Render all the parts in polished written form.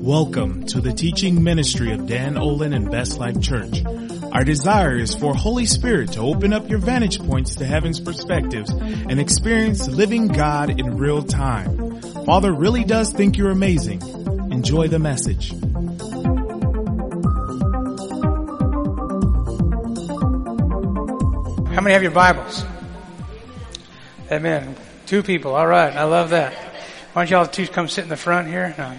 Welcome to the teaching ministry of Dan Olin and Best Life Church. Our desire is for Holy Spirit to open up your vantage points to heaven's perspectives and experience living God in real time. Father really does think you're amazing. Enjoy the message. How many have your Bibles? Amen. 2 people. All right. I love that. Why don't y'all 2 come sit in the front here? No.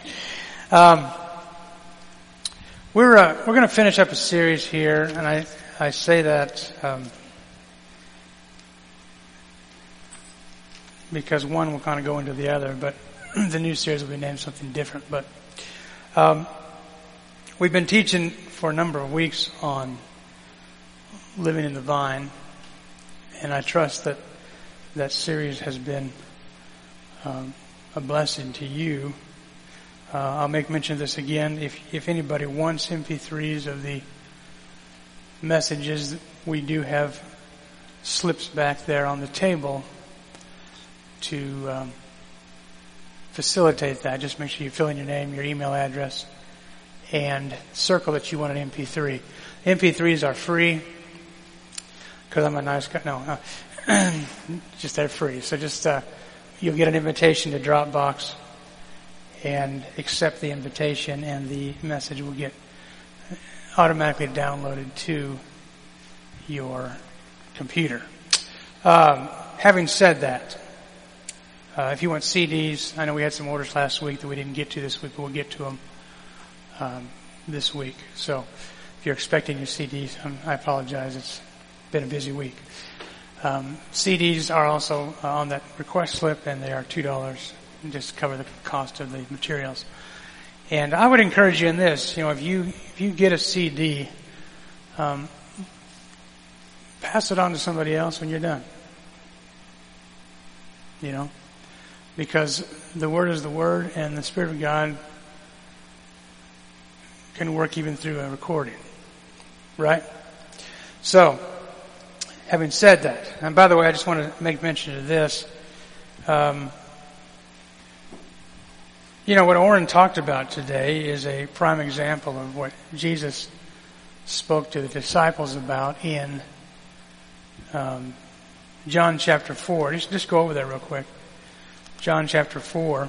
We're going to finish up a series here, and I say that because one will kind of go into the other, but the new series will be named something different. But we've been teaching for a number of weeks on living in the vine, and I trust that that series has been a blessing to you. I'll make mention of this again. If anybody wants MP3s of the messages, we do have slips back there on the table to facilitate that. Just make sure you fill in your name, your email address, and circle that you want an MP3. MP3s are free because I'm a nice guy. No, just they're free. So just you'll get an invitation to Dropbox and accept the invitation, and the message will get automatically downloaded to your computer. Having said that, if you want CDs, I know we had some orders last week that we didn't get to this week, but we'll get to them this week. So if you're expecting your CDs, I apologize. It's been a busy week. CDs are also on that request slip, and they are $2. Just cover the cost of the materials. And I would encourage you in this, if you get a CD, pass it on to somebody else when you're done. Because the Word is the Word, and the Spirit of God can work even through a recording. Right? So, having said that, and by the way, I just want to make mention of this. What Oren talked about today is a prime example of what Jesus spoke to the disciples about in John chapter 4. Just go over there real quick. John chapter 4.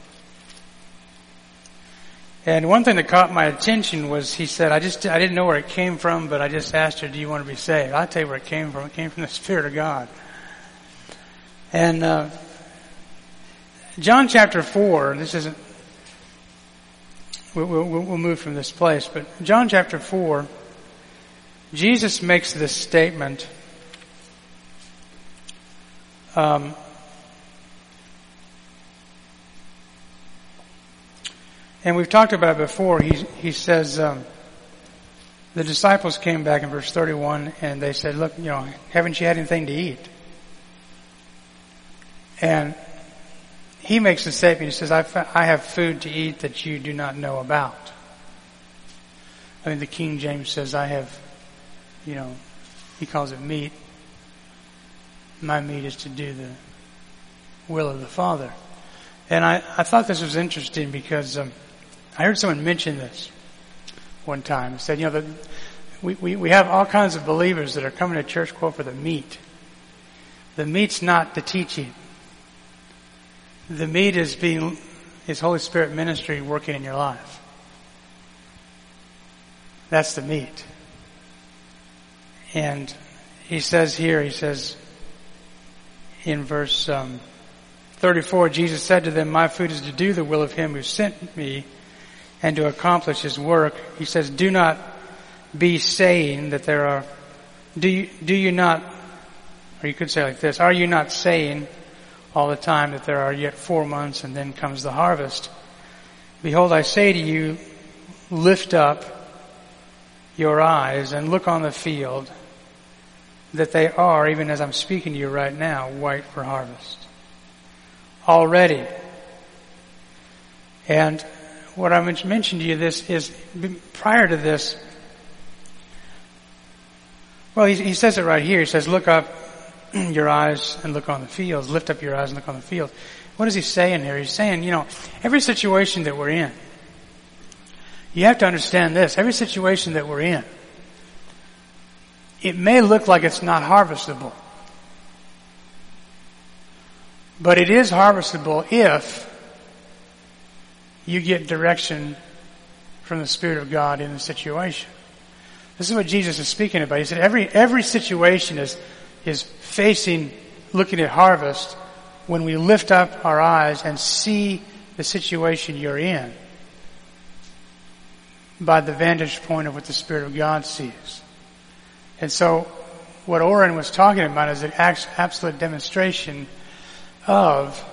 And one thing that caught my attention was he said, I didn't know where it came from, but I just asked her, do you want to be saved? I'll tell you where it came from. It came from the Spirit of God. And John chapter 4, this isn't, we'll move from this place, but John chapter 4, Jesus makes this statement, and we've talked about it before. He says, the disciples came back in verse 31 and they said, look, haven't you had anything to eat? And he makes a statement. He says, I have food to eat that you do not know about. I mean, the King James says, I have, he calls it meat. My meat is to do the will of the Father. And I thought this was interesting because I heard someone mention this one time. He said, that we have all kinds of believers that are coming to church, quote, for the meat. The meat's not the teaching. The meat is Holy Spirit ministry working in your life. That's the meat. And he says in verse 34, Jesus said to them, my food is to do the will of him who sent me and to accomplish his work. He says, do not be saying that there are, do you not, or you could say like this, are you not saying all the time that there are yet 4 months and then comes the harvest? Behold, I say to you, lift up your eyes and look on the field, that they are, even as I'm speaking to you right now, white for harvest. Already. And what I mentioned to you this is, prior to this, well, he says it right here. He says, look up your eyes and look on the fields. Lift up your eyes and look on the field. What is he saying here? He's saying, every situation that we're in, You have to understand this. Every situation that we're in, it may look like it's not harvestable. But it is harvestable if you get direction from the Spirit of God in the situation. This is what Jesus is speaking about. He said every situation is facing, looking at harvest when we lift up our eyes and see the situation you're in by the vantage point of what the Spirit of God sees. And so what Oren was talking about is an absolute demonstration of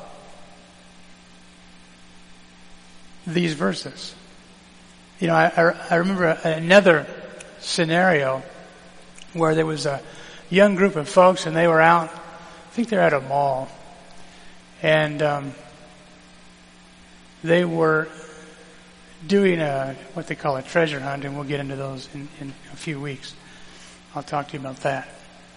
these verses. You know, I remember another scenario where there was a young group of folks and they were out, I think they're at a mall, and they were doing what they call a treasure hunt, and we'll get into those in a few weeks. I'll talk to you about that.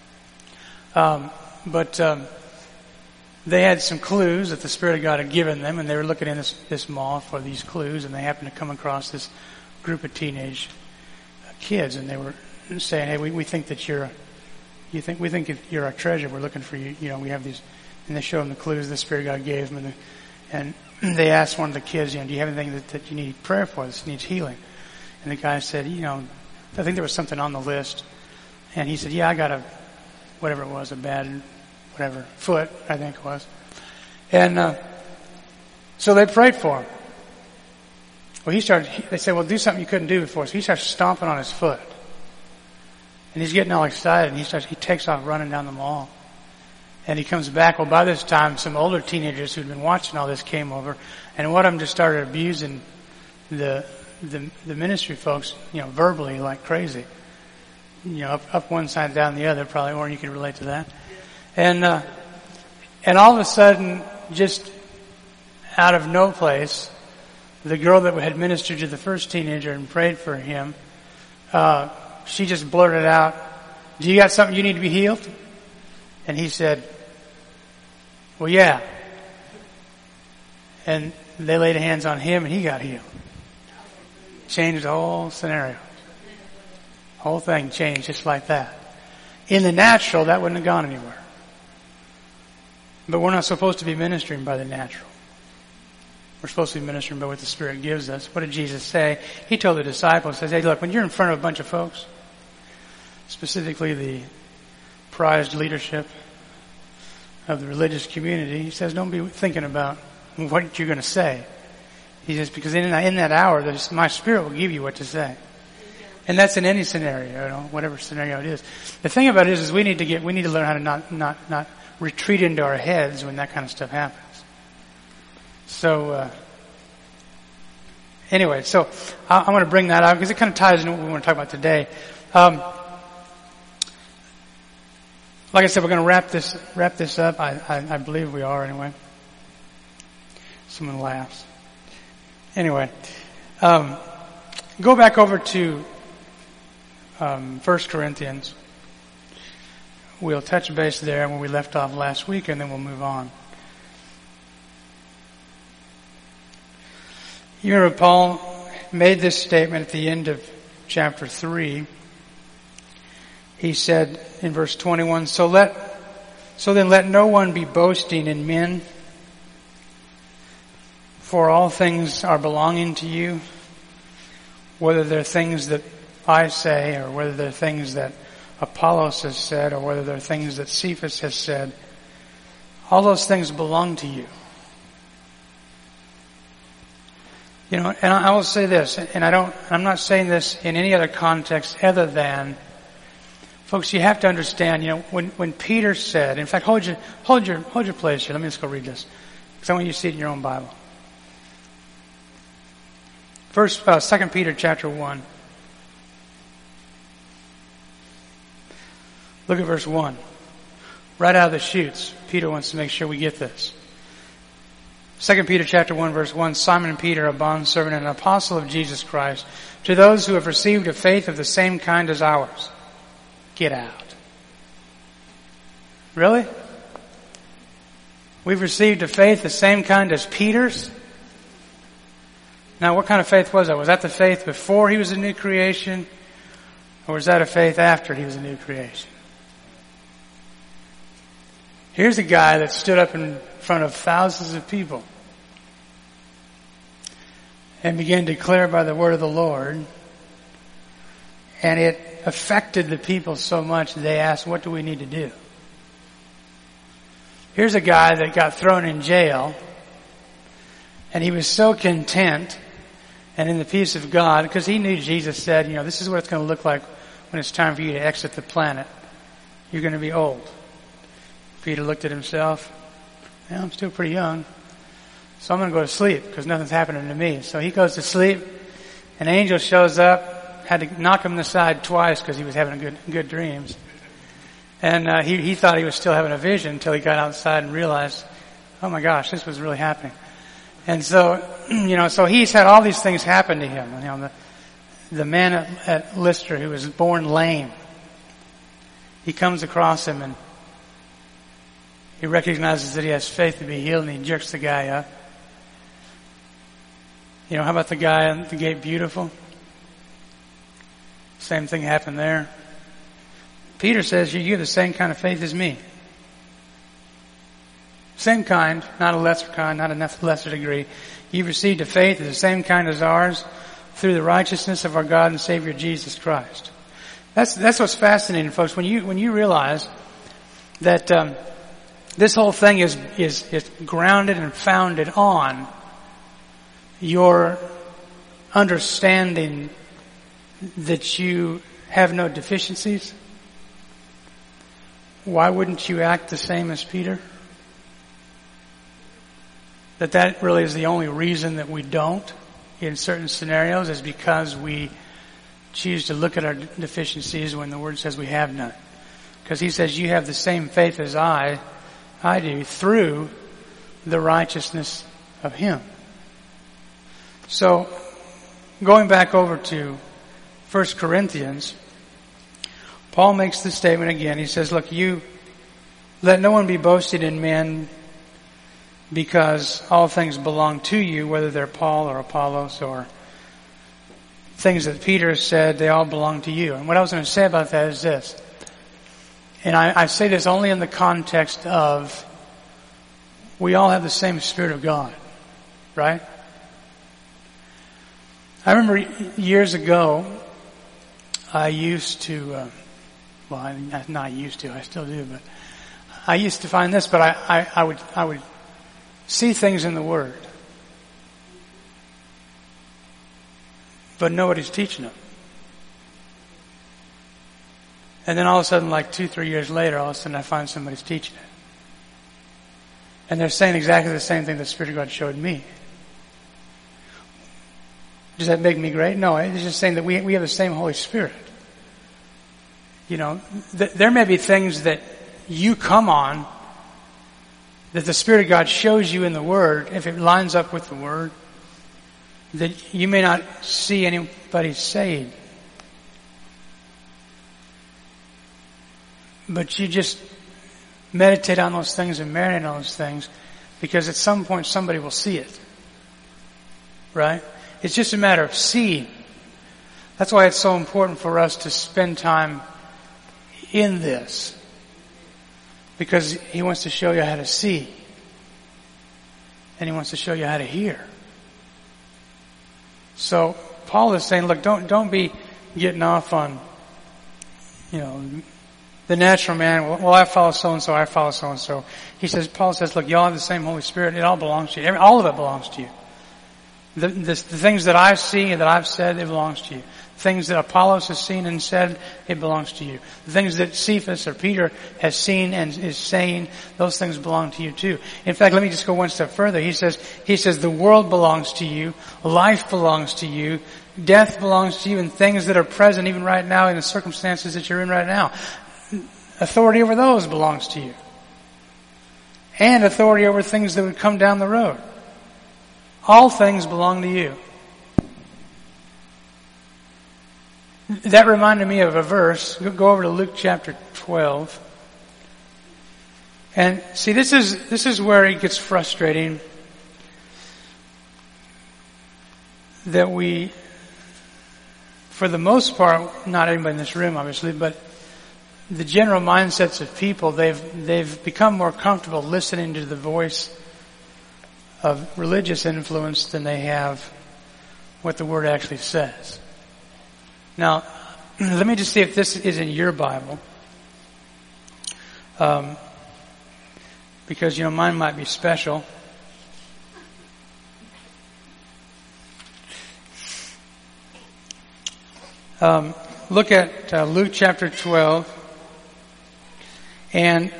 But they had some clues that the Spirit of God had given them, and they were looking in this mall for these clues, and they happened to come across this group of teenage kids, and they were saying, "Hey, we think that we think that you're our treasure. We're looking for you. You know, we have these," and they showed them the clues the Spirit of God gave them, and they asked one of the kids, "You know, do you have anything that you need prayer for? This needs healing?" And the guy said, "You know, I think there was something on the list," and he said, "Yeah, I got a bad foot, I think it was," and so they prayed for him. Well, they said, "Well, do something you couldn't do before." So he starts stomping on his foot. And he's getting all excited, and he takes off running down the mall. And he comes back. Well, by this time, some older teenagers who'd been watching all this came over, and one of them just started abusing the ministry folks, you know, verbally like crazy. You know, up one side, down the other, probably, or you can relate to that. And all of a sudden, just out of no place, the girl that had ministered to the first teenager and prayed for him, she just blurted out, "Do you got something you need to be healed?" And he said, "Well, yeah." And they laid hands on him and he got healed. Changed the whole scenario. Whole thing changed just like that. In the natural, that wouldn't have gone anywhere. But we're not supposed to be ministering by the natural. We're supposed to be ministering by what the Spirit gives us. What did Jesus say? He told the disciples, he says, "Hey, look, when you're in front of a bunch of folks, specifically the prized leadership of the religious community," he says, "don't be thinking about what you're going to say." He says, because in that hour, my Spirit will give you what to say. And that's in any scenario, you know, whatever scenario it is. The thing about it is we need to learn how to not retreat into our heads when that kind of stuff happens. So, anyway, so I want to bring that out because it kind of ties into what we want to talk about today. Like I said, we're going to wrap this up. I believe we are anyway. Someone laughs. Anyway, go back over to 1 Corinthians. We'll touch base there when we left off last week, and then we'll move on. You remember Paul made this statement at the end of chapter 3. He said in verse 21, So then let no one be boasting in men, for all things are belonging to you, whether they're things that I say, or whether they're things that Apollos has said, or whether they're things that Cephas has said. All those things belong to you. You know, and I will say this, and I'm not saying this in any other context other than, folks, you have to understand, you know, when Peter said, in fact, hold your place here. Let me just go read this, because I want you to see it in your own Bible. 2 Peter chapter 1. Look at verse 1. Right out of the chutes, Peter wants to make sure we get this. 2 Peter chapter 1 verse 1, Simon Peter, a bondservant and an apostle of Jesus Christ, to those who have received a faith of the same kind as ours. Get out. Really? We've received a faith the same kind as Peter's? Now, what kind of faith was that? Was that the faith before he was a new creation? Or was that a faith after he was a new creation? Here's a guy that stood up in front of thousands of people and began to declare by the word of the Lord. And it affected the people so much that they asked, what do we need to do? Here's a guy that got thrown in jail, and he was so content and in the peace of God, because he knew Jesus said, this is what it's going to look like when it's time for you to exit the planet. You're going to be old. Peter looked at himself. I'm still pretty young, so I'm going to go to sleep because nothing's happening to me. So he goes to sleep. An angel shows up, had to knock him aside twice because he was having good dreams. And he thought he was still having a vision until he got outside and realized, oh my gosh, this was really happening. And so, so he's had all these things happen to him. The man at Lystra who was born lame, he comes across him and he recognizes that he has faith to be healed, and he jerks the guy up. How about the guy at the gate beautiful? Same thing happened there. Peter says, you have the same kind of faith as me. Same kind, not a lesser kind, not a lesser degree. You've received a faith of the same kind as ours through the righteousness of our God and Savior Jesus Christ. That's what's fascinating, folks. When you realize that this whole thing is grounded and founded on your understanding that you have no deficiencies, why wouldn't you act the same as Peter? That really is the only reason that we don't in certain scenarios is because we choose to look at our deficiencies when the Word says we have none. Because He says you have the same faith as I do through the righteousness of Him. So, going back over to 1 Corinthians, Paul makes this statement again. He says, look, let no one be boasted in men, because all things belong to you, whether they're Paul or Apollos or things that Peter said, they all belong to you. And what I was going to say about that is this. And I say this only in the context of we all have the same Spirit of God, right? I remember years ago, I used to, I still do, but I used to find this, but I would see things in the Word, but nobody's teaching them. And then all of a sudden, like 2-3 years later, all of a sudden I find somebody's teaching it. And they're saying exactly the same thing the Spirit of God showed me. Does that make me great? No, it's just saying that we have the same Holy Spirit. There may be things that you come on that the Spirit of God shows you in the Word, if it lines up with the Word, that you may not see anybody saved. But you just meditate on those things and marinate on those things, because at some point somebody will see it. Right? It's just a matter of seeing. That's why it's so important for us to spend time in this. Because He wants to show you how to see. And He wants to show you how to hear. So Paul is saying, look, don't be getting off on, the natural man. Well, I follow so-and-so, I follow so-and-so. Paul says, look, y'all have the same Holy Spirit. It all belongs to you. All of it belongs to you. The things that I see and that I've said, it belongs to you. Things that Apollos has seen and said, it belongs to you. The things that Cephas or Peter has seen and is saying, those things belong to you too. In fact, let me just go one step further. He says the world belongs to you, life belongs to you, death belongs to you, and things that are present even right now in the circumstances that you're in right now. Authority over those belongs to you. And authority over things that would come down the road. All things belong to you. That reminded me of a verse. Go over to Luke chapter 12. And see, this is where it gets frustrating. that we, for the most part, not everybody in this room obviously, but the general mindsets of people, they've become more comfortable listening to the voice of religious influence than they have what the Word actually says. Now, let me just see if this is in your Bible. Because, mine might be special. Look at Luke chapter 12. And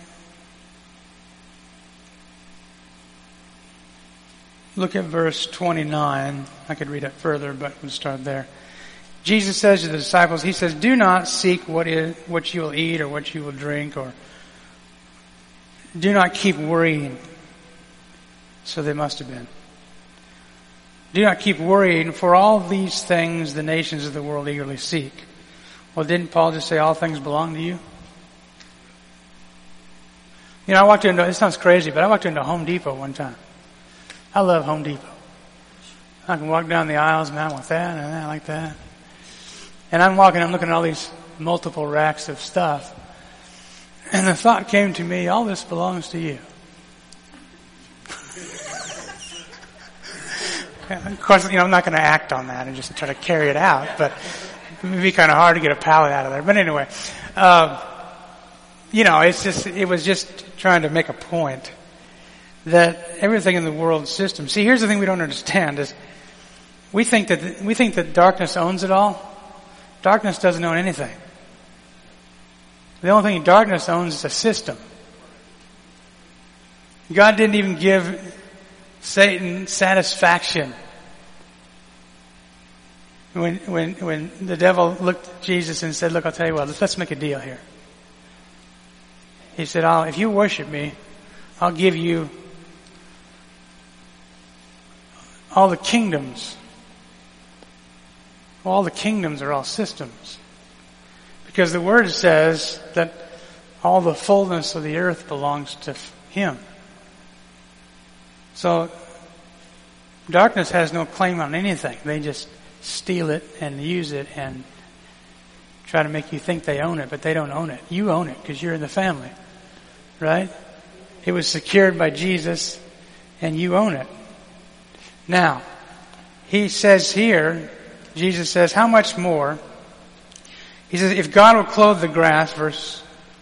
look at verse 29. I could read it further, but we'll start there. Jesus says to the disciples, He says, do not seek what you will eat or what you will drink, or do not keep worrying. So they must have been. Do not keep worrying, for all these things the nations of the world eagerly seek. Well, didn't Paul just say all things belong to you? I walked into, it sounds crazy, but I walked into Home Depot one time. I love Home Depot. I can walk down the aisles, man, I want that and that, like that. And I'm looking at all these multiple racks of stuff. And the thought came to me, all this belongs to you. Of course, I'm not going to act on that and just try to carry it out, but it would be kind of hard to get a pallet out of there. But anyway, it was just trying to make a point that everything in the world system. See, here's the thing we don't understand is we think that darkness owns it all. Darkness doesn't own anything. The only thing darkness owns is a system. God didn't even give Satan satisfaction when the devil looked at Jesus and said, look, I'll tell you what, let's make a deal here. He said, if you worship me, I'll give you all the kingdoms. Well, all the kingdoms are all systems. Because the Word says that all the fullness of the earth belongs to Him. So, darkness has no claim on anything. They just steal it and use it and try to make you think they own it, but they don't own it. You own it because you're in the family. Right? It was secured by Jesus and you own it. Now, He says here, Jesus says, how much more? He says, if God will clothe the grass, verse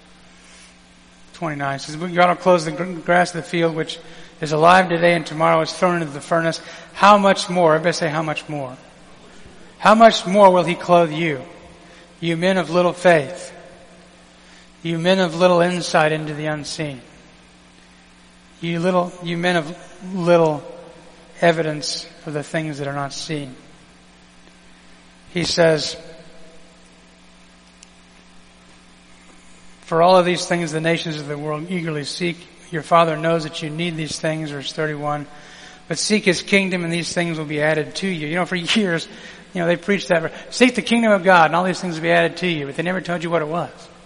29 says, God will clothe the grass of the field, which is alive today and tomorrow is thrown into the furnace. How much more? Everybody say, how much more? How much more will He clothe you? You men of little faith. You men of little insight into the unseen. You men of little evidence of the things that are not seen. He says, for all of these things the nations of the world eagerly seek. Your Father knows that you need these things, verse 31. But seek His kingdom and these things will be added to you. For years, they preached that. Seek the kingdom of God and all these things will be added to you. But they never told you what it was.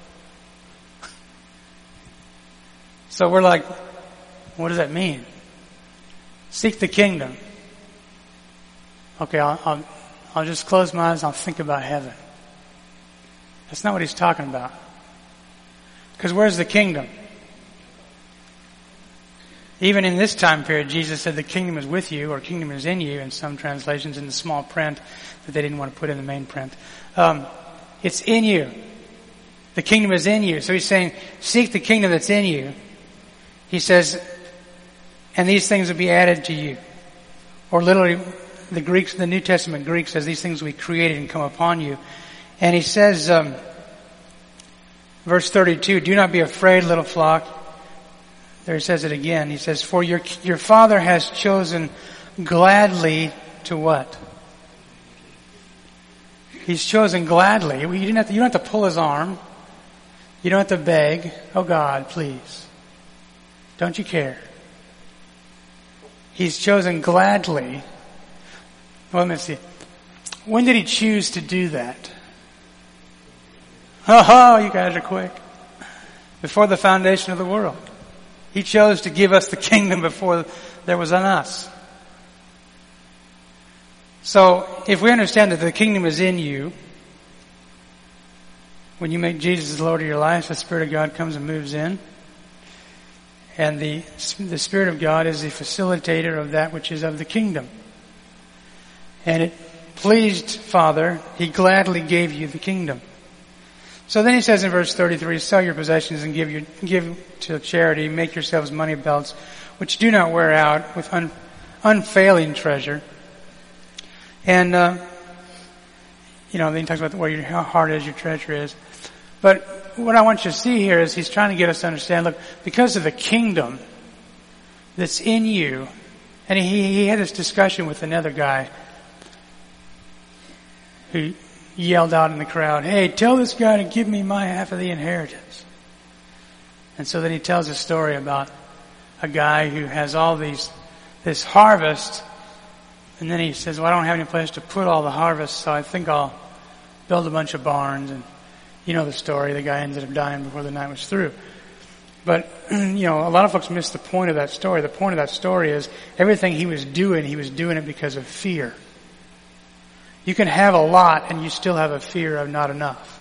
So we're like, what does that mean? Seek the kingdom. Okay, I'll just close my eyes and I'll think about heaven. That's not what He's talking about. Because where's the kingdom? Even in this time period, Jesus said the kingdom is with you, or kingdom is in you, in some translations, in the small print that they didn't want to put in the main print. It's in you. The kingdom is in you. So He's saying, seek the kingdom that's in you. He says, and these things will be added to you. Or literally, the New Testament Greek says these things will be created and come upon you. And He says, verse 32, do not be afraid, little flock. There He says it again. He says, for your Father has chosen gladly to what? He's chosen gladly. You don't have to pull His arm. You don't have to beg. Oh God, please. Don't you care? He's chosen gladly. Well, let me see. When did He choose to do that? Oh, you guys are quick. Before the foundation of the world. He chose to give us the kingdom before there was an us. So, if we understand that the kingdom is in you, when you make Jesus the Lord of your life, the Spirit of God comes and moves in. And the Spirit of God is the facilitator of that which is of the kingdom. And it pleased Father, He gladly gave you the kingdom. So then He says in verse 33, sell your possessions and give to charity, make yourselves money belts, which do not wear out, with unfailing treasure. And, then He talks about where your heart is, your treasure is. But what I want you to see here is He's trying to get us to understand, look, because of the kingdom that's in you, and he had this discussion with another guy who yelled out in the crowd, hey, tell this guy to give me my half of the inheritance. And so then he tells a story about a guy who has all this harvest, and then he says, well, I don't have any place to put all the harvest, so I think I'll build a bunch of barns. And you know the story. The guy ended up dying before the night was through. But, a lot of folks miss the point of that story. The point of that story is everything he was doing it because of fear. You can have a lot and you still have a fear of not enough.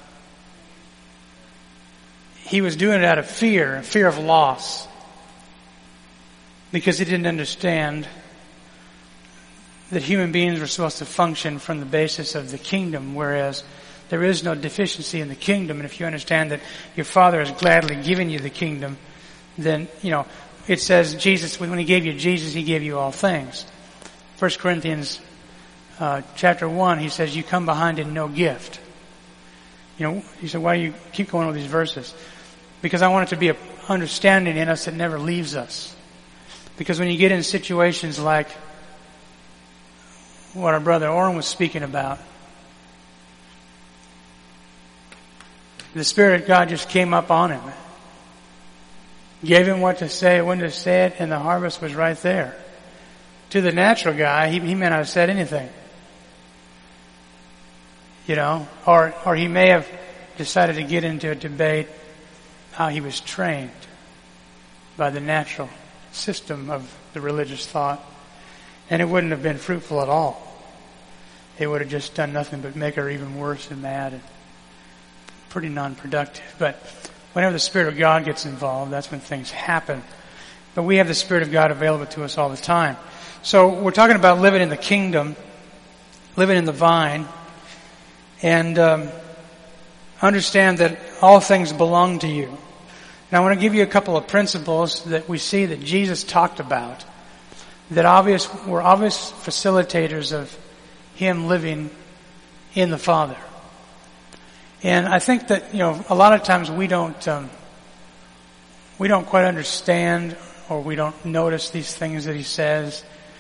He was doing it out of fear of loss. Because he didn't understand that human beings were supposed to function from the basis of the kingdom, whereas there is no deficiency in the kingdom. And if you understand that your Father has gladly given you the kingdom, then, it says Jesus, when He gave you Jesus, He gave you all things. 1 Corinthians chapter 1, He says, you come behind in no gift. He said, why do you keep going with these verses? Because I want it to be an understanding in us that never leaves us. Because when you get in situations like what our brother Orrin was speaking about, the Spirit of God just came up on him. Gave him what to say, when to say it, and the harvest was right there. To the natural guy, he may not have said anything. Or he may have decided to get into a debate how he was trained by the natural system of the religious thought. And it wouldn't have been fruitful at all. It would have just done nothing but make her even worse and mad and pretty non-productive. But whenever the Spirit of God gets involved, that's when things happen. But we have the Spirit of God available to us all the time. So we're talking about living in the kingdom, living in the vine, and understand that all things belong to you. And I want to give you a couple of principles that we see that Jesus talked about that were obvious facilitators of Him living in the Father. And I think that, a lot of times we don't quite understand, or we don't notice these things that He says.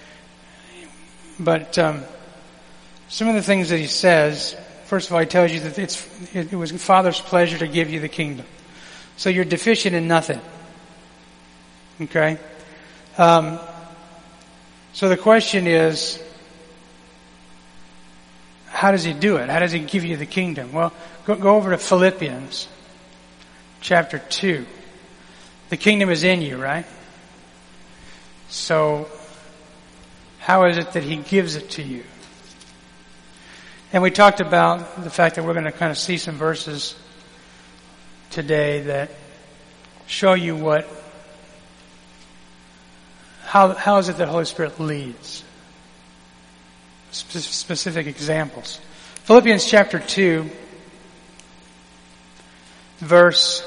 But some of the things that He says, first of all, He tells you that it was Father's pleasure to give you the kingdom. So you're deficient in nothing. Okay? So the question is, how does He do it? How does He give you the kingdom? Well, go over to Philippians chapter 2. The kingdom is in you, right? So, how is it that He gives it to you? And we talked about the fact that we're going to kind of see some verses today that show you how is it that Holy Spirit leads? Specific examples. Philippians chapter 2, verse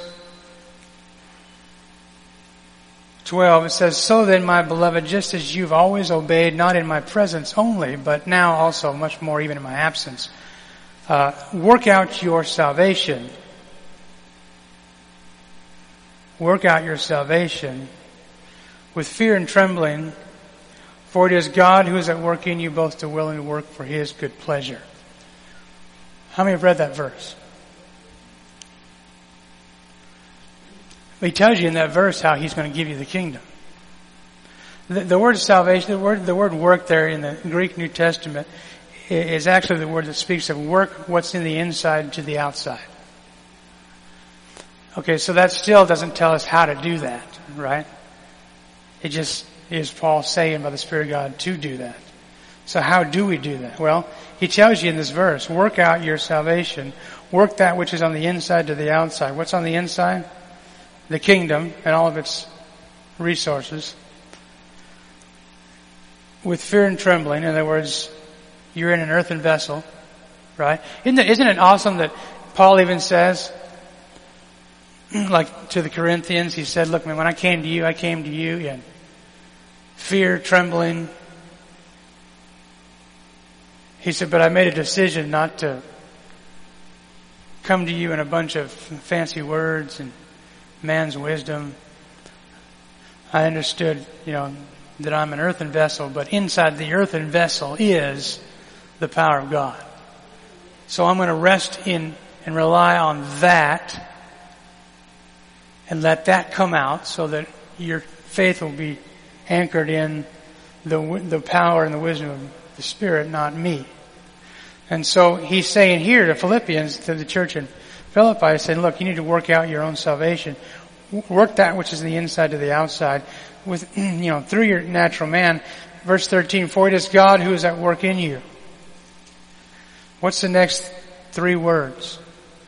12, it says, so then, my beloved, just as you've always obeyed, not in my presence only, but now also much more even in my absence, work out your salvation. Work out your salvation with fear and trembling, for it is God who is at work in you both to will and to work for His good pleasure. How many have read that verse? He tells you in that verse how He's going to give you the kingdom. The word salvation, the word work there in the Greek New Testament is actually the word that speaks of work what's in the inside to the outside. Okay, so that still doesn't tell us how to do that, right? It just is Paul saying by the Spirit of God to do that. So how do we do that? Well, he tells you in this verse, work out your salvation. Work that which is on the inside to the outside. What's on the inside? The kingdom and all of its resources. With fear and trembling. In other words, you're in an earthen vessel, right? Isn't it awesome that Paul even says, like to the Corinthians, he said, look, man, when I came to you in fear, trembling. He said, but I made a decision not to come to you in a bunch of fancy words and man's wisdom. I understood, that I'm an earthen vessel, but inside the earthen vessel is the power of God. So I'm going to rest in and rely on that and let that come out so that your faith will be anchored in the power and the wisdom of the Spirit, not me. And so he's saying here to Philippians, to the church in Philippi, saying, look, you need to work out your own salvation. Work that which is the inside to the outside with, through your natural man. Verse 13, for it is God who is at work in you. What's the next 3 words?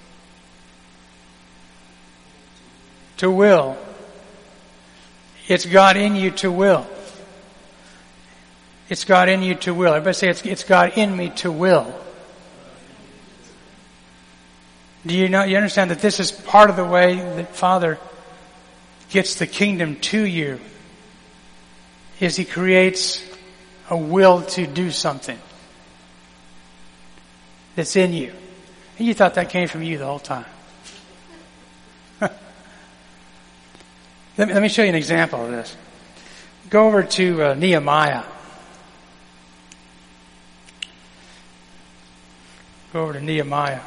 To will. It's God in you to will. It's God in you to will. Everybody say it's God in me to will. Do you understand that this is part of the way that Father gets the kingdom to you? Is He creates a will to do something that's in you. And you thought that came from you the whole time. Let me show you an example of this. Go over to Nehemiah. Go over to Nehemiah.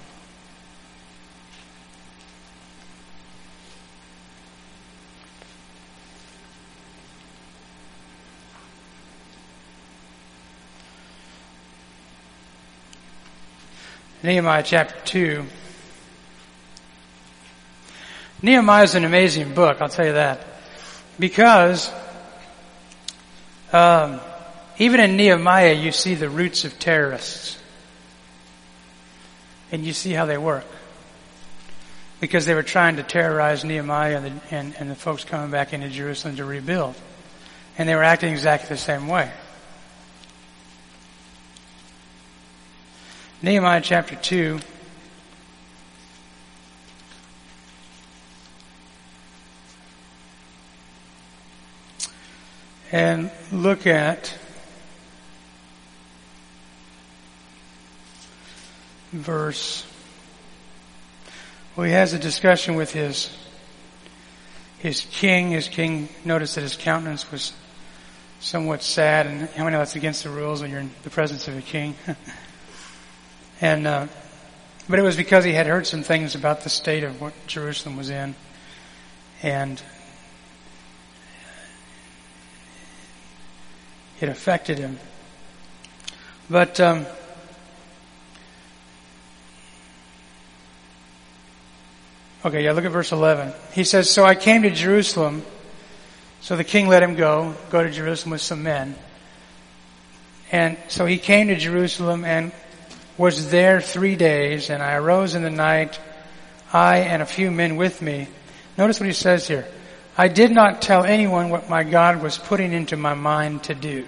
Nehemiah chapter 2. Nehemiah is an amazing book, I'll tell you that. Because even in Nehemiah you see the roots of terrorists. And you see how they work. Because they were trying to terrorize Nehemiah and the folks coming back into Jerusalem to rebuild. And they were acting exactly the same way. Nehemiah chapter 2. And look at verse. Well, he has a discussion with his king. His king noticed that his countenance was somewhat sad, and how many know that's against the rules when you're in the presence of a king? And but it was because he had heard some things about the state of what Jerusalem was in, and it affected him. But look at verse 11. He says, so I came to Jerusalem. So the king let him go to Jerusalem with some men. And so he came to Jerusalem and was there 3 days, and I arose in the night, I and a few men with me. Notice what he says here. I did not tell anyone what my God was putting into my mind to do.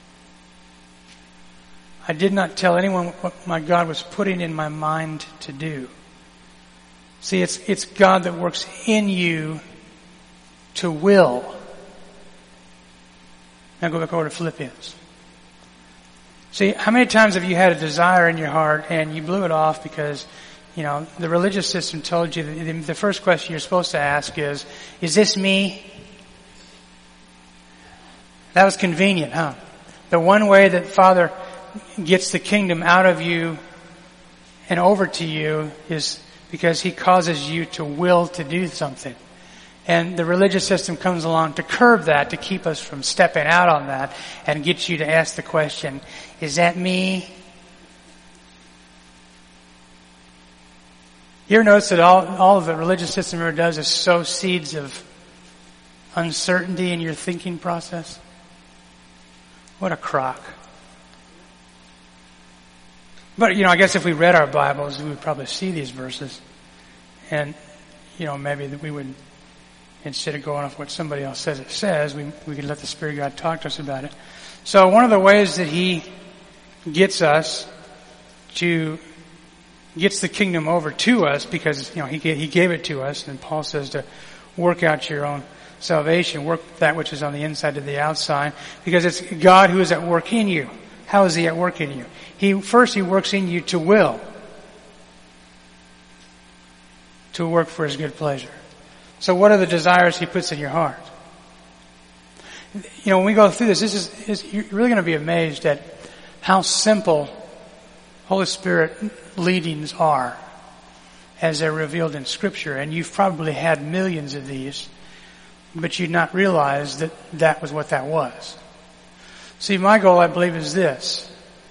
I did not tell anyone what my God was putting in my mind to do. See, it's God that works in you to will. Now go back over to Philippians. See, how many times have you had a desire in your heart and you blew it off because, the religious system told you that the first question you're supposed to ask is this me? That was convenient, huh? The one way that Father gets the kingdom out of you and over to you is because He causes you to will to do something. And the religious system comes along to curb that, to keep us from stepping out on that and get you to ask the question, is that me? You ever notice that all of the religious system ever does is sow seeds of uncertainty in your thinking process? What a crock. But, I guess if we read our Bibles, we would probably see these verses. And, maybe that we would, instead of going off what somebody else says it says, we could let the Spirit of God talk to us about it. So one of the ways that He gets us gets the kingdom over to us, because, He gave it to us, and Paul says to work out your own salvation, work that which is on the inside to the outside, because it's God who is at work in you. How is He at work in you? He works in you to will. To work for His good pleasure. So what are the desires He puts in your heart? When we go through this, you're really going to be amazed at how simple Holy Spirit leadings are as they're revealed in Scripture. And you've probably had millions of these, but you'd not realize that that was what that was. See, my goal, I believe, is this.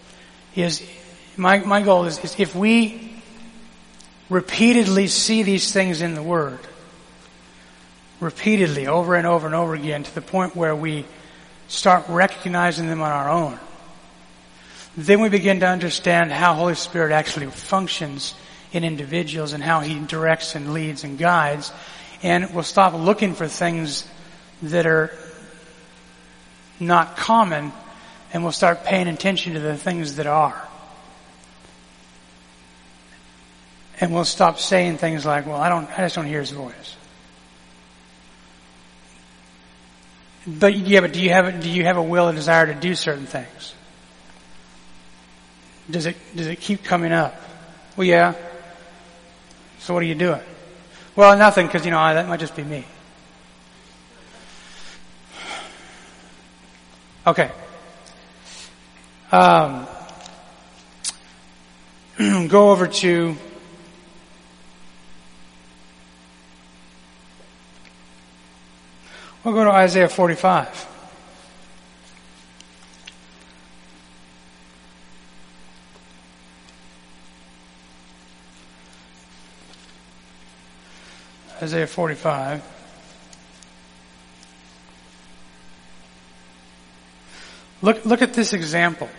My goal is if we repeatedly see these things in the Word, repeatedly, over and over and over again, to the point where we start recognizing them on our own, then we begin to understand how Holy Spirit actually functions in individuals and how He directs and leads and guides. And we'll stop looking for things that are not common, and we'll start paying attention to the things that are. And we'll stop saying things like, well, I just don't hear His voice. But do you have a will and desire to do certain things? Does it keep coming up? Well, yeah. So what are you doing? Well, nothing, because, that might just be me. Okay. Go over to we'll go to Isaiah 45. Isaiah 45. Look at this example.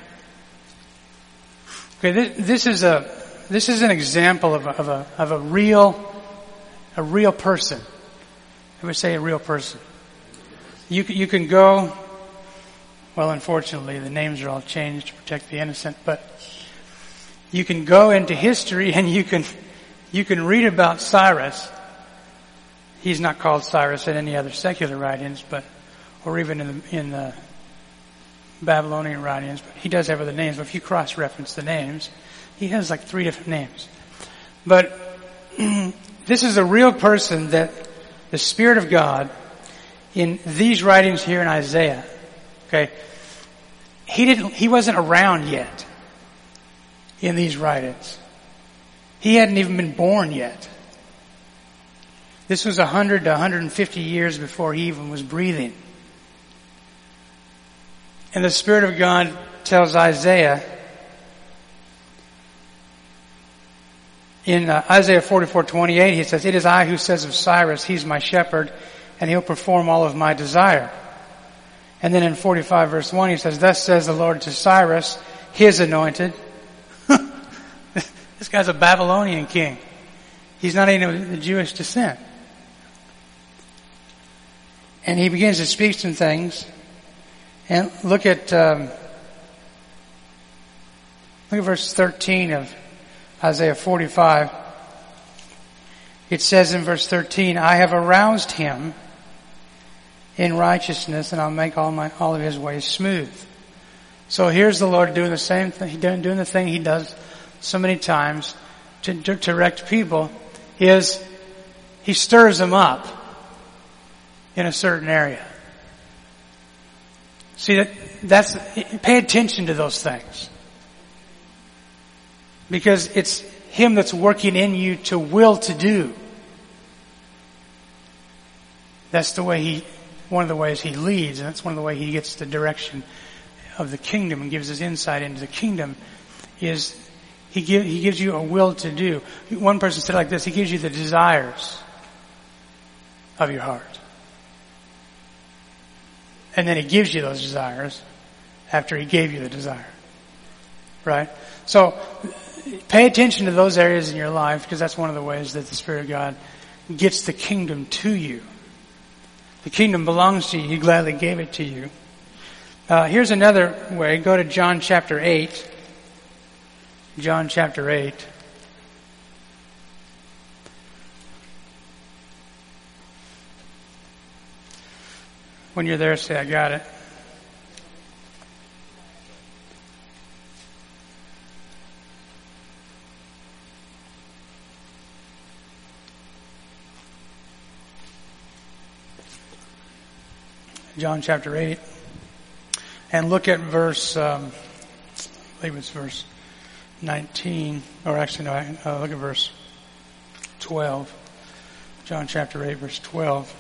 Okay, this is an example of a real person. I would say a real person. You can go. Well, unfortunately, the names are all changed to protect the innocent, but you can go into history and you can read about Cyrus. He's not called Cyrus in any other secular writings, or even in the Babylonian writings, but he does have other names. But if you cross-reference the names, he has like 3 different names. But this is a real person that the Spirit of God, in these writings here in Isaiah, okay, he wasn't around yet in these writings. He hadn't even been born yet. This was 100 to 150 years before he even was breathing. And the Spirit of God tells Isaiah in Isaiah 44:28, he says, "It is I who says of Cyrus, he's my shepherd, and he'll perform all of my desire." And then in 45 verse 1, he says, "Thus says the Lord to Cyrus, his anointed." This guy's a Babylonian king. He's not even of the Jewish descent. And he begins to speak some things. And look at verse 13 of Isaiah 45. It says in verse 13, "I have aroused him in righteousness, and I'll make all of his ways smooth." So here's the Lord doing the same thing, doing the thing He does so many times to direct people, is He stirs them up in a certain area. See, pay attention to those things. Because it's Him that's working in you to will to do. That's one of the ways He leads, and that's one of the ways He gets the direction of the kingdom and gives us insight into the kingdom, is He gives you a will to do. One person said it like this: He gives you the desires of your heart. And then He gives you those desires after He gave you the desire. right? So pay attention to those areas in your life, because that's one of the ways that the Spirit of God gets the kingdom to you. The kingdom belongs to you. He gladly gave it to you. Here's another way. Go to John chapter 8. John chapter 8. When you're there, say, I got it. John chapter 8. And look at verse, I believe it's verse 19, or actually no, look at verse 12. John chapter 8, verse 12.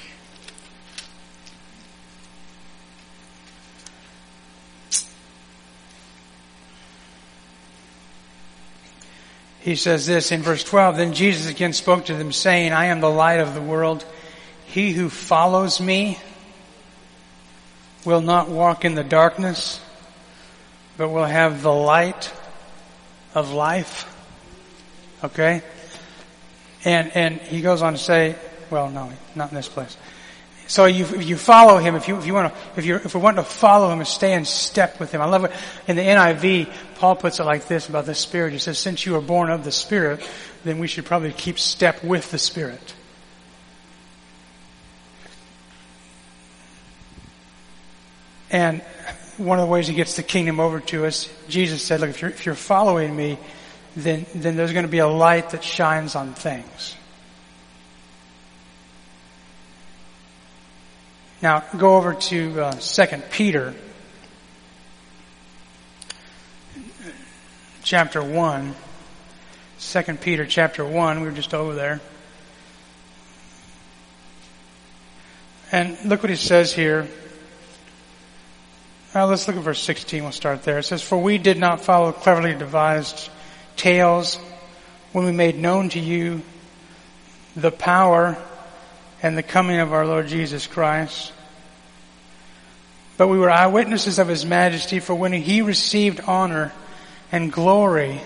He says this in verse 12, Then Jesus again spoke to them, saying, I am the light of the world. He who follows me will not walk in the darkness, but will have the light of life. Okay? And he goes on to say, well, no, not in this place. So you follow him, if we want to follow him and stay in step with him. I love it. In the NIV, Paul puts it like this about the Spirit. He says, since you are born of the Spirit, then we should probably keep step with the Spirit. And one of the ways he gets the kingdom over to us, Jesus said, look, if you're following me, then there's going to be a light that shines on things. Now, go over to 2 Peter chapter 1. 2 Peter chapter 1, we were just over there. And look what he says here. Let's look at verse 16. We'll start there. It says, For we did not follow cleverly devised tales when we made known to you the power and the coming of our Lord Jesus Christ. But we were eyewitnesses of His majesty, for when He received honor and glory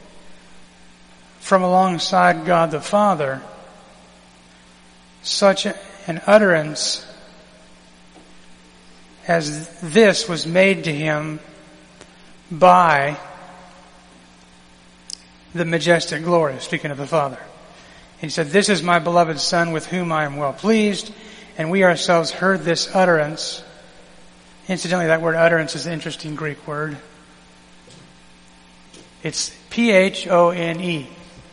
from alongside God the Father, such an utterance as this was made to Him by the majestic glory, speaking of the Father. He said, This is my beloved Son with whom I am well pleased. And we ourselves heard this utterance. Incidentally, that word utterance is an interesting Greek word. It's P-H-O-N-E.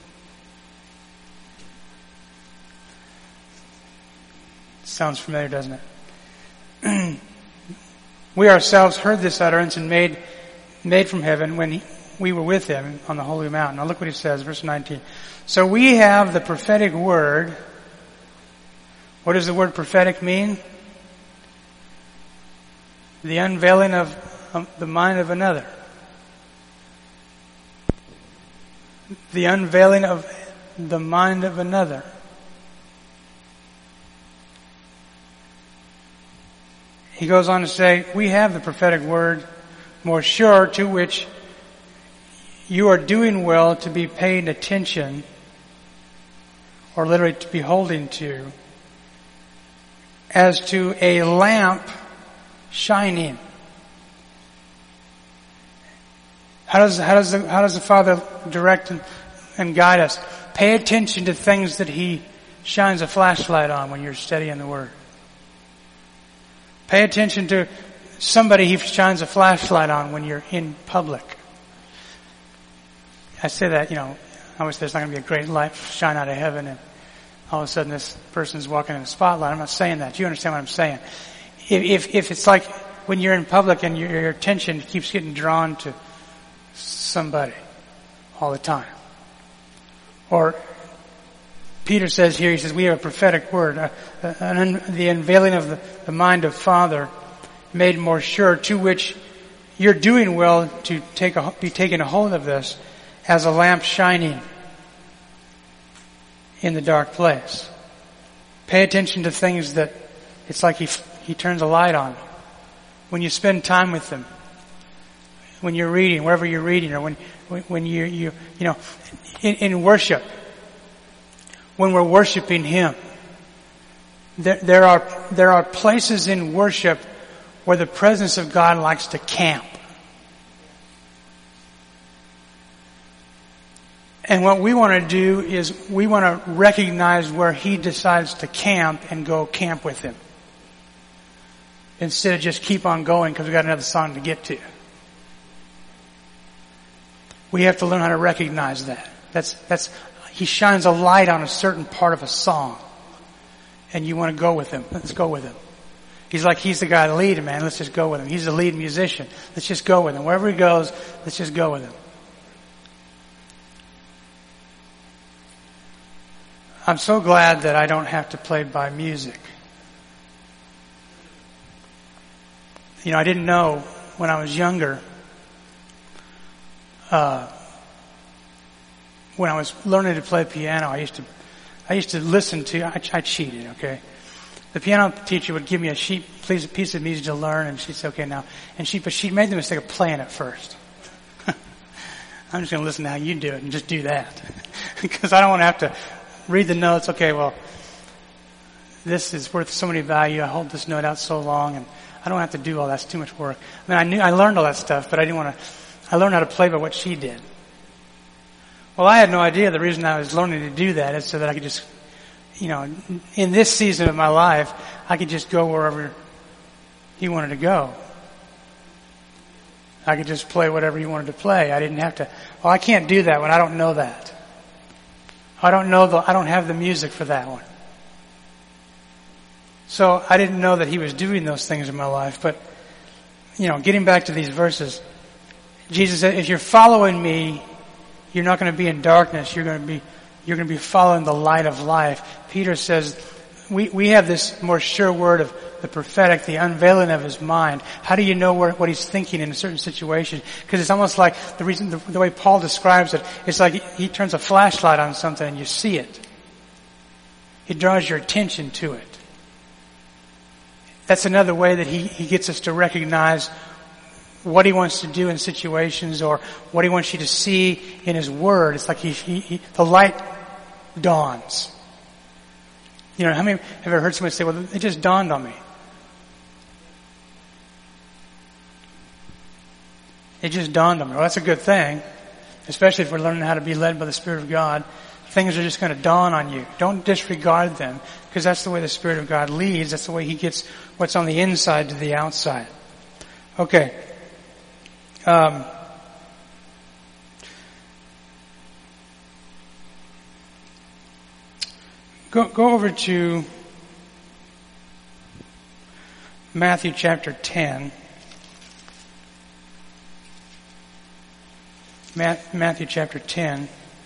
Sounds familiar, doesn't it? We ourselves heard this utterance and made from heaven when we were with Him on the holy mountain. Now look what he says, verse 19. So we have the prophetic word. What does the word prophetic mean? The unveiling of the mind of another. The unveiling of the mind of another. He goes on to say, we have the prophetic word more sure, to which you are doing well to be paying attention, or literally to be holding to, as to a lamp shining. How does the Father direct and guide us? Pay attention to things that He shines a flashlight on when you're studying the Word. Pay attention to somebody He shines a flashlight on when you're in public. I say that, I wish there's not going to be a great light shine out of heaven and all of a sudden this person's walking in the spotlight. I'm not saying that. You understand what I'm saying? If it's like when you're in public and your attention keeps getting drawn to somebody all the time. Or Peter says here, he says, we have a prophetic word, the unveiling of the mind of Father made more sure, to which you're doing well to be taking a hold of this as a lamp shining in the dark place. Pay attention to things that it's like he turns a light on. When you spend time with Him, when you're reading, wherever you're reading, or when you know, in worship, when we're worshiping Him, there are places in worship where the presence of God likes to camp. And what we want to do is we want to recognize where He decides to camp and go camp with Him, instead of just keep on going because we got another song to get to. We have to learn how to recognize that. That's He shines a light on a certain part of a song, and you want to go with Him. Let's go with Him. He's the guy to lead, man. Let's just go with Him. He's the lead musician. Let's just go with Him. Wherever He goes, let's just go with Him. I'm so glad that I don't have to play by music. You know, I didn't know when I was younger, when I was learning to play piano, I used to listen to, I cheated, okay? The piano teacher would give me a piece of music to learn, and she'd say, okay, now, but she made the mistake of playing it first. I'm just going to listen to how you do it and just do that. Because I don't want to have to read the notes. Okay, well, this is worth so many value. I hold this note out so long, and I don't have to do all that. It's too much work. I mean, I learned all that stuff, but I learned how to play by what she did. Well, I had no idea the reason I was learning to do that is so that I could just, you know, in this season of my life, I could just go wherever He wanted to go. I could just play whatever He wanted to play. I didn't have to, well, I can't do that when I don't know that. I don't have the music for that one. So I didn't know that He was doing those things in my life. But, you know, getting back to these verses, Jesus said, if you're following me, you're not going to be in darkness. You're going to be following the light of life. Peter says, we have this more sure word of the prophetic, the unveiling of His mind. How do you know what He's thinking in a certain situation? Because it's almost like the way Paul describes it, it's like he turns a flashlight on something and you see it. He draws your attention to it. That's another way that he gets us to recognize what He wants to do in situations, or what He wants you to see in His Word. It's like the light dawns. You know, how many have ever heard somebody say, well, it just dawned on me? It just dawned on me. Well, that's a good thing, especially if we're learning how to be led by the Spirit of God. Things are just going to dawn on you. Don't disregard them, because that's the way the Spirit of God leads. That's the way He gets what's on the inside to the outside. Okay. Go over to Matthew chapter 10. Matthew chapter 10.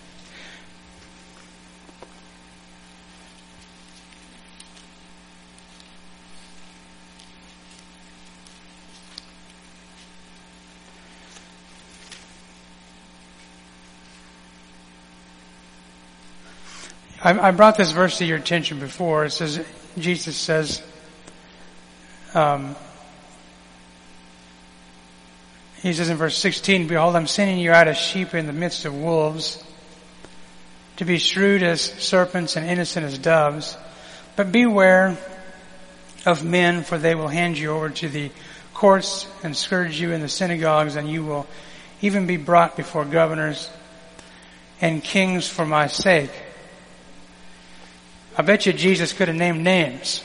I brought this verse to your attention before. It says, Jesus says, He says in verse 16, behold, I'm sending you out as sheep in the midst of wolves, to be shrewd as serpents and innocent as doves. But beware of men, for they will hand you over to the courts and scourge you in the synagogues, and you will even be brought before governors and kings for my sake. I bet you Jesus could have named names.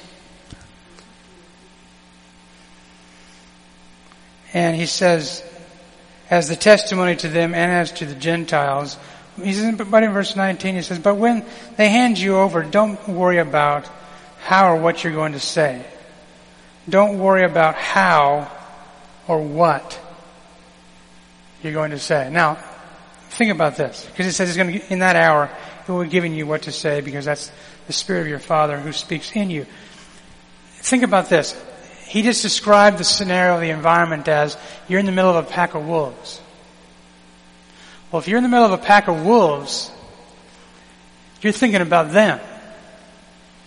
And He says, as the testimony to them and as to the Gentiles. He says, but in verse 19 He says, but when they hand you over, don't worry about how or what you're going to say. Don't worry about how or what you're going to say. Now, think about this, because it says in that hour, He will be giving you what to say, because that's the Spirit of your Father who speaks in you. Think about this. He just described the scenario of the environment as you're in the middle of a pack of wolves. Well, if you're in the middle of a pack of wolves, you're thinking about them.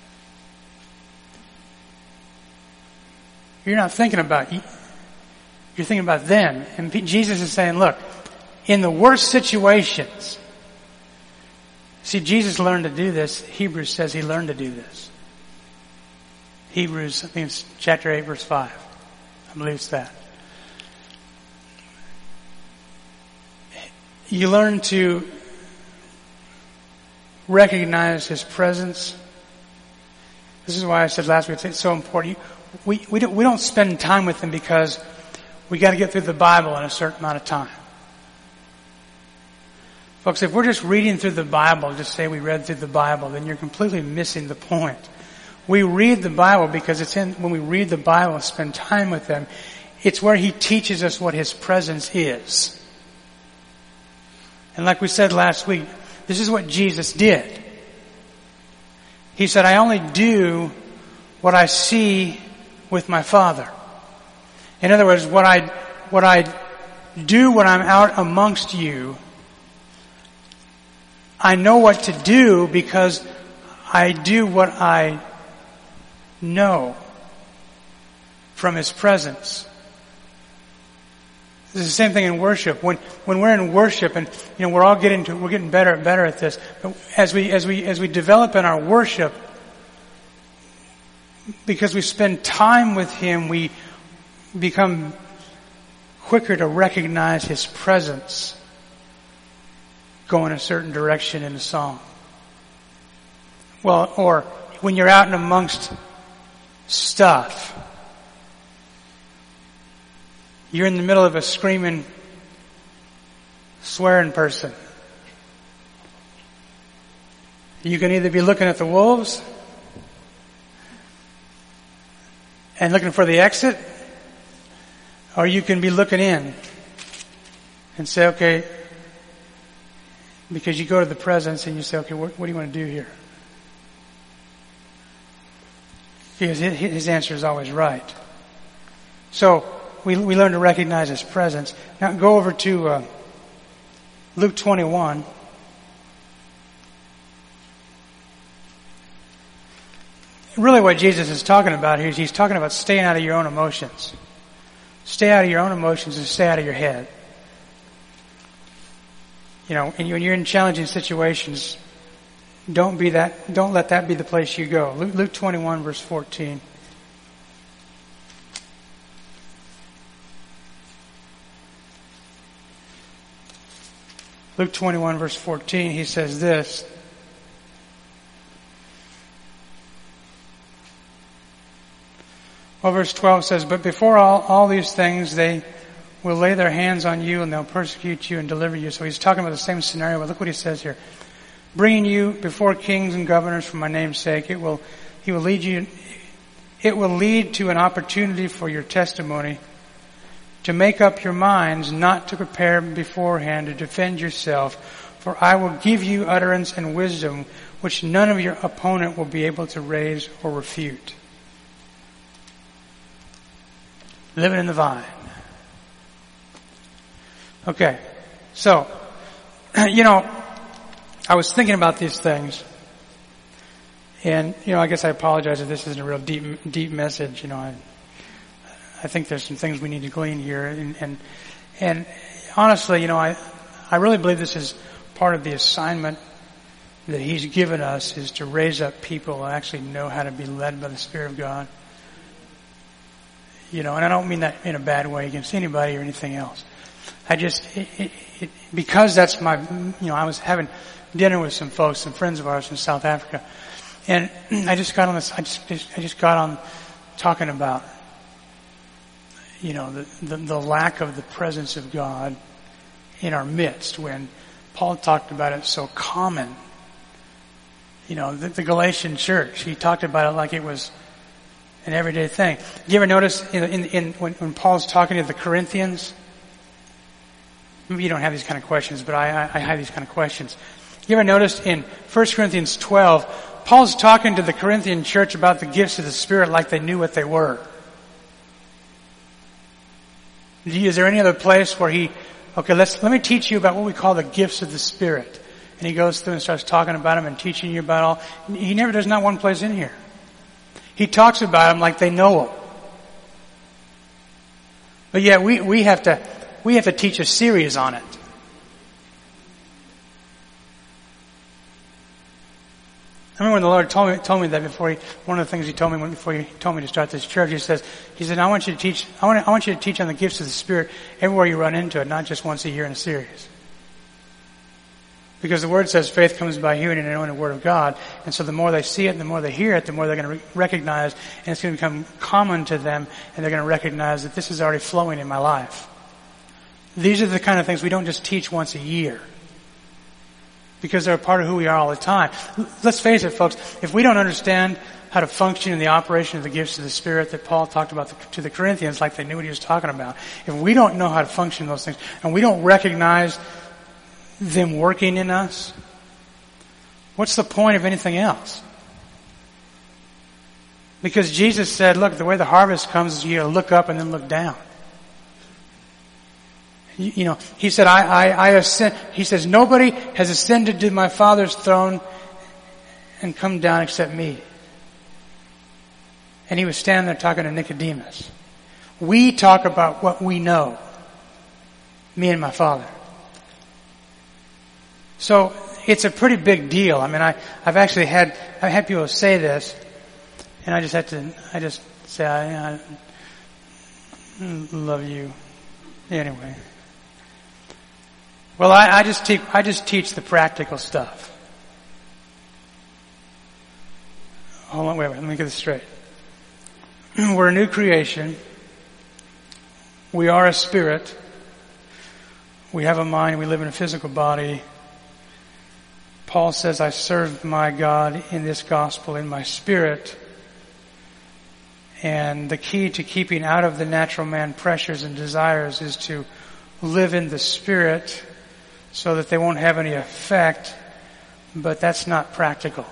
You're not thinking about You're thinking about them. And Jesus is saying, look, in the worst situations, see, Jesus learned to do this. Hebrews says he learned to do this. Hebrews, I think it's chapter 8, verse 5. I believe it's that. You learn to recognize his presence. This is why I said last week it's so important. We don't spend time with him because we got to get through the Bible in a certain amount of time. Folks, if we're just reading through the Bible, just say we read through the Bible, then you're completely missing the point. We read the Bible because when we read the Bible and spend time with him, it's where he teaches us what his presence is. And like we said last week, this is what Jesus did. He said, I only do what I see with my Father. In other words, what I do when I'm out amongst you, I know what to do because I do what I know from his presence. It's the same thing in worship. When we're in worship, and we're getting better and better at this. But as we develop in our worship, because we spend time with him, we become quicker to recognize his presence going a certain direction in the song. Well, or when you're out and amongst stuff, you're in the middle of a screaming, swearing person. You can either be looking at the wolves and looking for the exit, or you can be looking in and say, okay, because you go to the presence and you say, okay, what do you want to do here? Because his answer is always right. So we learn to recognize his presence. Now go over to Luke 21. Really what Jesus is talking about here is he's talking about staying out of your own emotions. Stay out of your own emotions and stay out of your head. And when you're in challenging situations, don't let that be the place you go. Luke 21 verse 14. Luke 21 verse 14, he says this. Well, verse 12 says, but before all these things, they will lay their hands on you and they'll persecute you and deliver you. So he's talking about the same scenario, but look what he says here. Bringing you before kings and governors for my name's sake, it will lead to an opportunity for your testimony, to make up your minds, not to prepare beforehand to defend yourself. For I will give you utterance and wisdom, which none of your opponent will be able to raise or refute. Living in the vine. Okay, so, I was thinking about these things, and, I guess I apologize if this isn't a real deep message. I think there's some things we need to glean here, and honestly, I really believe this is part of the assignment that he's given us, is to raise up people who actually know how to be led by the Spirit of God. And I don't mean that in a bad way against anybody or anything else. I just, because that's my, I was having dinner with some folks, some friends of ours in South Africa, and I just got on talking about, the lack of the presence of God in our midst, when Paul talked about it so common. The Galatian church, he talked about it like it was an everyday thing. You ever notice when Paul's talking to the Corinthians? Maybe you don't have these kind of questions, but I have these kind of questions. You ever notice in 1 Corinthians 12, Paul's talking to the Corinthian church about the gifts of the Spirit like they knew what they were. Is there any other place where let me teach you about what we call the gifts of the Spirit. And he goes through and starts talking about them and teaching you about all. There's not one place in here. He talks about them like they know them. But yet we have to teach a series on it. I remember when the Lord told me that one of the things He told me before He told me to start this church, He said, I want you to teach on the gifts of the Spirit everywhere you run into it, not just once a year in a series. Because the Word says faith comes by hearing and knowing the Word of God. And so the more they see it and the more they hear it, the more they're going to recognize, and it's going to become common to them, and they're going to recognize that this is already flowing in my life. These are the kind of things we don't just teach once a year, because they're a part of who we are all the time. Let's face it, folks, if we don't understand how to function in the operation of the gifts of the Spirit that Paul talked about to the Corinthians, like they knew what he was talking about, if we don't know how to function in those things, and we don't recognize them working in us, what's the point of anything else? Because Jesus said, look, the way the harvest comes is you gotta look up and then look down. You know, He said, I ascend. He says, nobody has ascended to my Father's throne and come down except me. And He was standing there talking to Nicodemus. We talk about what we know. Me and my Father. So it's a pretty big deal. I mean, I've had people say this, and I just say, I love you. Anyway. Well, I just teach the practical stuff. Hold on, wait, let me get this straight. We're a new creation. We are a spirit. We have a mind. We live in a physical body. Paul says, I serve my God in this gospel in my spirit. And the key to keeping out of the natural man pressures and desires is to live in the Spirit so that they won't have any effect, but that's not practical.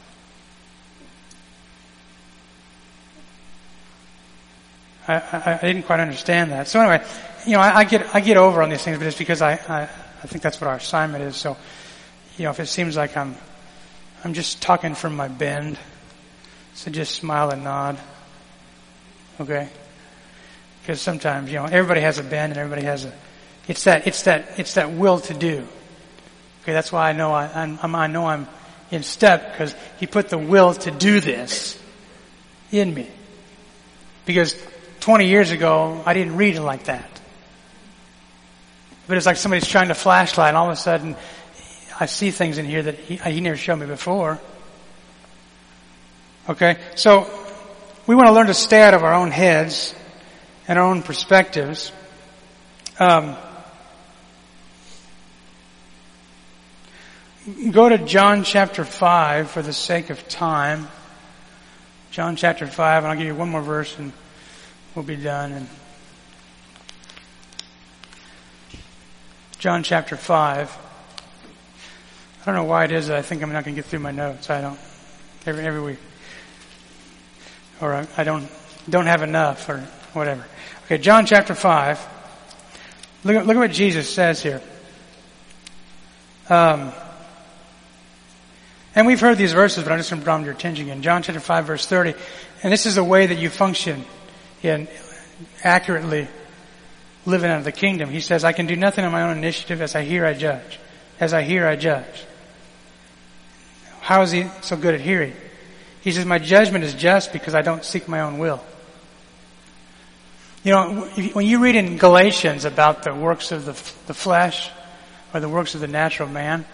I didn't quite understand that. So anyway, you know, I get over on these things, but it's because I think that's what our assignment is. So, you know, if it seems like I'm just talking from my bend, so just smile and nod. Okay? Because sometimes, you know, everybody has a bend and everybody has it's that will to do. Okay, that's why I know I'm in step, because He put the will to do this in me. Because 20 years ago, I didn't read it like that. But it's like somebody's trying to flashlight and all of a sudden I see things in here that he never showed me before. Okay? So, we want to learn to stay out of our own heads and our own perspectives. Go to John chapter 5 for the sake of time. John chapter 5, and I'll give you one more verse and we'll be done. And John chapter 5. I don't know why it is that I think I'm not going to get through my notes. I don't. Every week. Or I don't have enough or whatever. Okay, John chapter 5. Look at what Jesus says here. And we've heard these verses, but I'm just going to draw them to your attention again. John chapter 5 verse 30. And this is the way that you function in accurately living out of the kingdom. He says, I can do nothing on my own initiative. As I hear, I judge. As I hear, I judge. How is he so good at hearing? He says, my judgment is just because I don't seek my own will. You know, when you read in Galatians about the works of the flesh or the works of the natural man,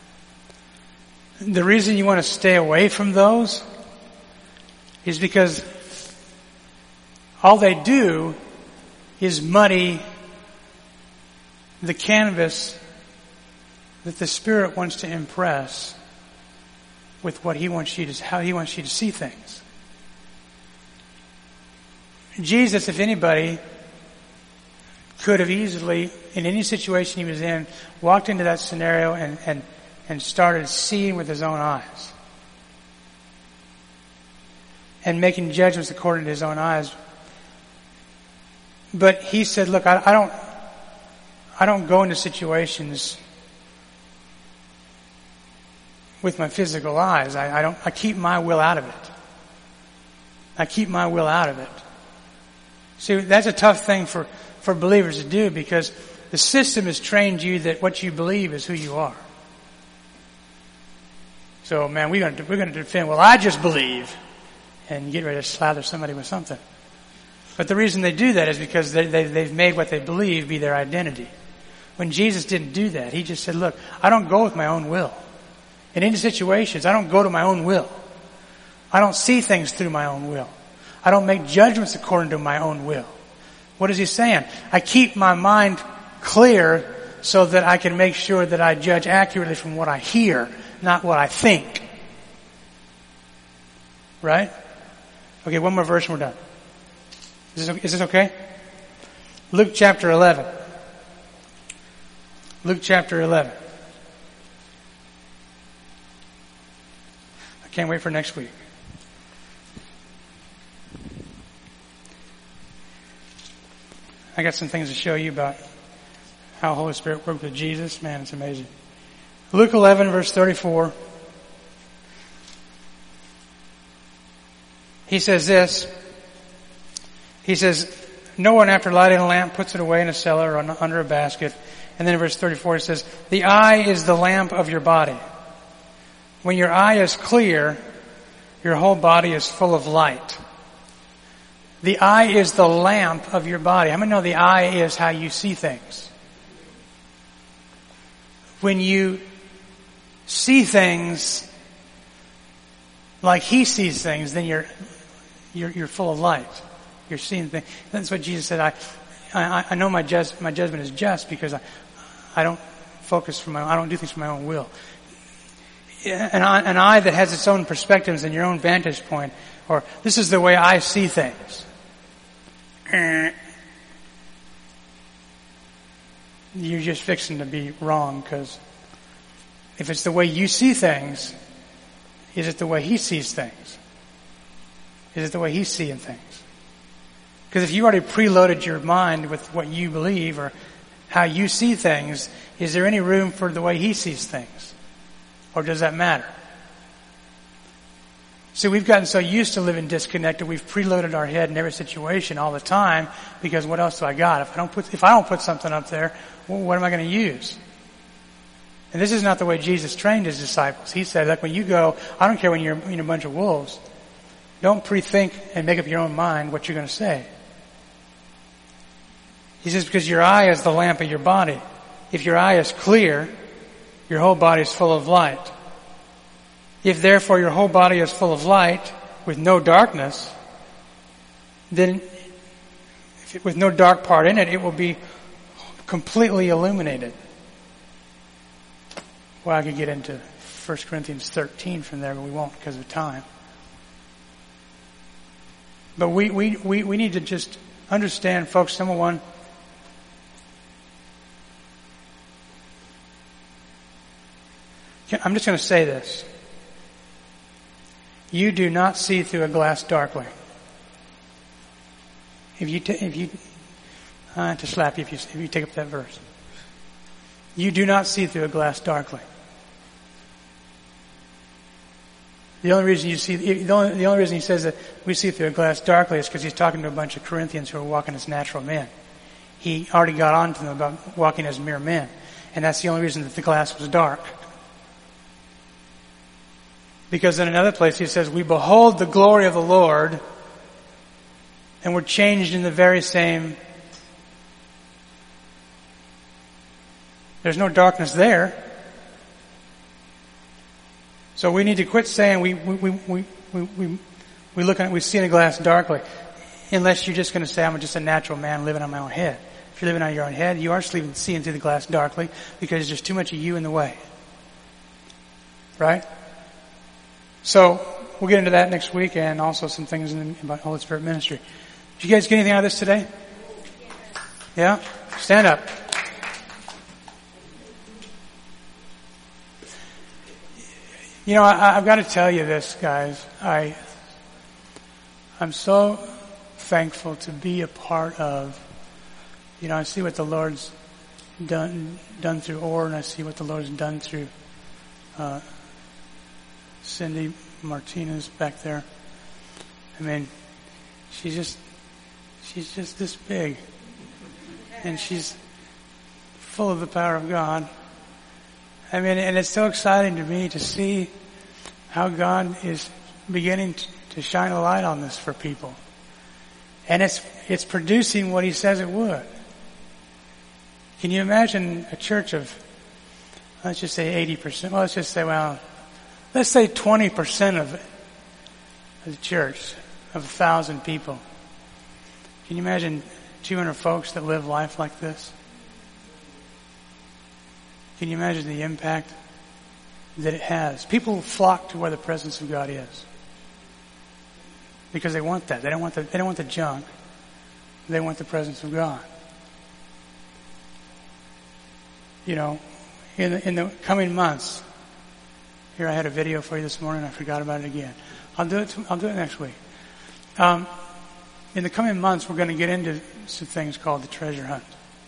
the reason you want to stay away from those is because all they do is muddy the canvas that the Spirit wants to impress with what how He wants you to see things. Jesus, if anybody, could have easily, in any situation He was in, walked into that scenario and started seeing with His own eyes. And making judgments according to His own eyes. But He said, look, I don't go into situations with my physical eyes. I keep my will out of it. I keep my will out of it. See, that's a tough thing for for believers to do, because the system has trained you that what you believe is who you are. So, man, we're going to defend, well, I just believe, and get ready to slather somebody with something. But the reason they do that is because they've made what they believe be their identity. When Jesus didn't do that, he just said, look, I don't go with my own will. In any situations, I don't go to my own will. I don't see things through my own will. I don't make judgments according to my own will. What is he saying? I keep my mind clear so that I can make sure that I judge accurately from what I hear, not what I think. Right? Okay, one more verse and we're done. Is this okay? Luke chapter 11. Luke chapter 11. I can't wait for next week. I got some things to show you about how Holy Spirit worked with Jesus. Man, it's amazing. Luke 11 verse 34. He says this. He says, no one after lighting a lamp puts it away in a cellar or under a basket. And then in verse 34 it says, the eye is the lamp of your body. When your eye is clear, your whole body is full of light. The eye is the lamp of your body. How many know the eye is how you see things? When you see things like he sees things, then you're full of light. You're seeing things. That's what Jesus said. I know my judgment is just because I don't focus I don't do things from my own will. An eye that has its own perspectives and your own vantage point, or this is the way I see things. You're just fixing to be wrong, because if it's the way you see things, is it the way he sees things? Is it the way he's seeing things? Because if you already preloaded your mind with what you believe or how you see things, is there any room for the way he sees things? Or does that matter? See, we've gotten so used to living disconnected, we've preloaded our head in every situation all the time, because what else do I got? If I don't put something up there, well, what am I going to use? And this is not the way Jesus trained his disciples. He said, like, when you go, I don't care when you're in a bunch of wolves, don't pre-think and make up your own mind what you're going to say. He says, because your eye is the lamp of your body. If your eye is clear, your whole body is full of light. If therefore your whole body is full of light with no darkness, then with no dark part in it, it will be completely illuminated. Well, I could get into 1 Corinthians 13 from there, but we won't because of time. But we need to just understand, folks, number one, I'm just going to say this. You do not see through a glass darkly. If you to slap you if you take up that verse. You do not see through a glass darkly. The only reason he says that we see through a glass darkly is because he's talking to a bunch of Corinthians who are walking as natural men. He already got on to them about walking as mere men. And that's the only reason that the glass was dark. Because in another place he says, we behold the glory of the Lord, and we're changed in the very same. There's no darkness there. So we need to quit saying we see in a glass darkly, unless you're just going to say, I'm just a natural man living on my own head. If you're living on your own head, you are seeing through the glass darkly because there's too much of you in the way. Right? So we'll get into that next week, and also some things about Holy Spirit ministry. Did you guys get anything out of this today? Yeah? Stand up. You know, I've got to tell you this, guys. I'm so thankful to be a part of, I see what the Lord's done through Orr, and I see what the Lord's done through Cindy Martinez back there. I mean, she's just this big. and she's full of the power of God. I mean, and it's so exciting to me to see how God is beginning to shine a light on this for people. And it's producing what He says it would. Can you imagine a church of, let's just say 80%, well, let's say 20% of the church, of 1,000 people. Can you imagine 200 folks that live life like this? Can you imagine the impact that it has? People flock to where the presence of God is because they want that. They don't want the junk. They want the presence of God. You know, in the coming months. Here, I had a video for you this morning. I forgot about it again. I'll do it next week. In the coming months, we're going to get into some things called the treasure hunt.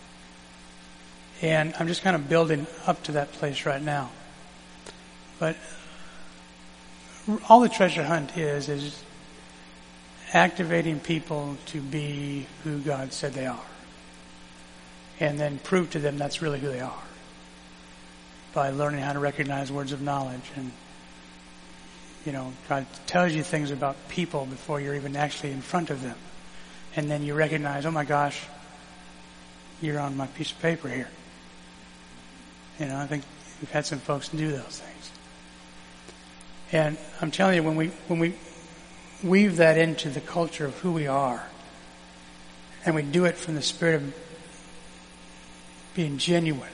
And I'm just kind of building up to that place right now. But all the treasure hunt is activating people to be who God said they are. And then prove to them that's really who they are. By learning how to recognize words of knowledge. And, you know, God tells you things about people before you're even actually in front of them. And then you recognize, oh my gosh, you're on my piece of paper here. You know, I think we've had some folks do those things. And I'm telling you, when we weave that into the culture of who we are, and we do it from the spirit of being genuine,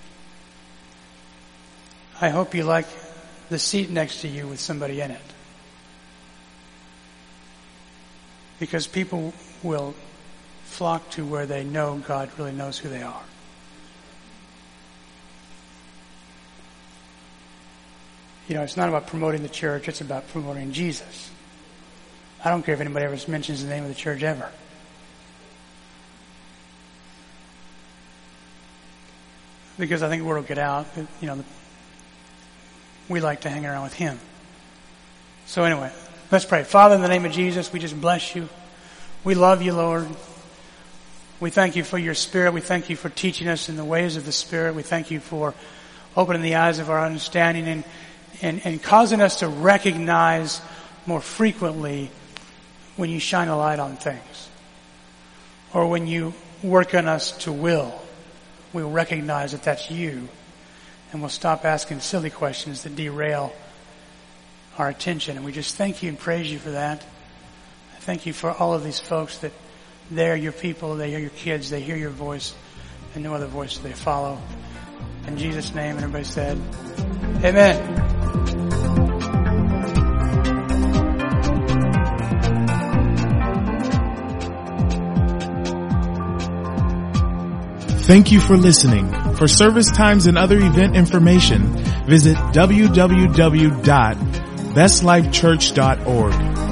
I hope you like the seat next to you with somebody in it. Because people will flock to where they know God really knows who they are. You know, it's not about promoting the church, it's about promoting Jesus. I don't care if anybody ever mentions the name of the church ever. Because I think word will get out, you know, we like to hang around with Him. So anyway, let's pray. Father, in the name of Jesus, we just bless You. We love You, Lord. We thank You for Your Spirit. We thank You for teaching us in the ways of the Spirit. We thank You for opening the eyes of our understanding and causing us to recognize more frequently when You shine a light on things. Or when You work on us to will. We'll recognize that that's You. And we'll stop asking silly questions that derail our attention. And we just thank You and praise You for that. I thank You for all of these folks that they're Your people, they hear Your kids, they hear Your voice, and no other voice do they follow. In Jesus' name, and everybody said, Amen. Thank you for listening. For service times and other event information, visit www.bestlifechurch.org.